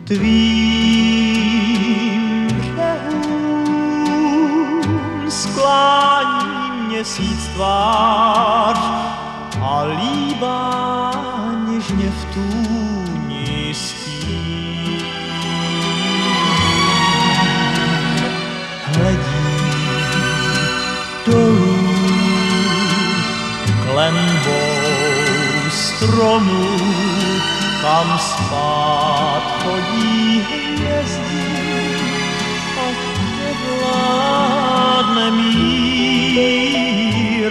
tvým břehům sklání měsíc tvář a líbá něžně v tůni stín. Hledí dolů klenbou stromů, kam spát chodí hvězdy a nevládne mír.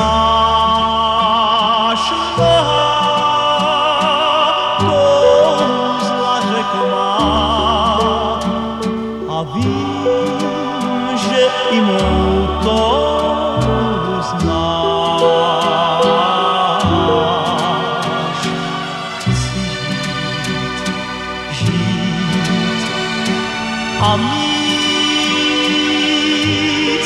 Znáš Boha, kouzla řek má a vím, že i mou touhu znáš. Chci žít a mít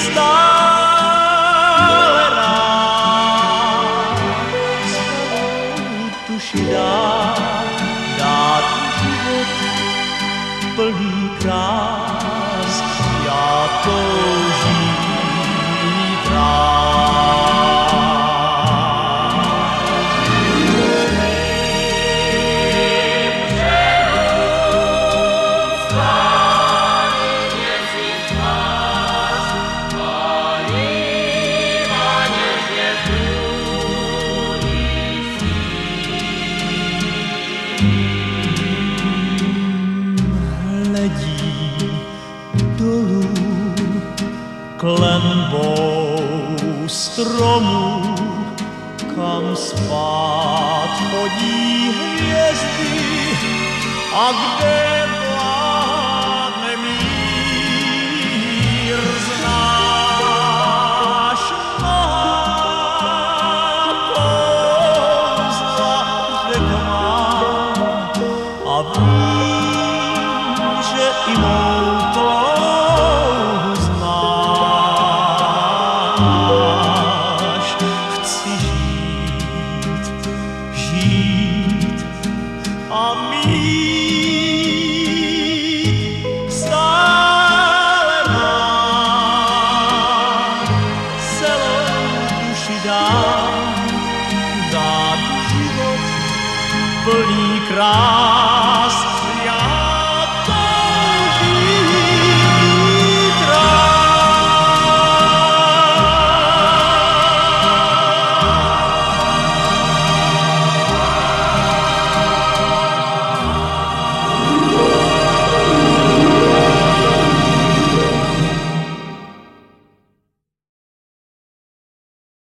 stále rád, celou duši dát život plný krás, já toužím mít rád. Dolů klenbou stromů, kam spát chodí hvězdy a kde vládne mír. Znáš Boha, kouzla řek má a vím, že i mou touhu znáš. Chci žít a mít stále rád, celou duši dát život plný krás.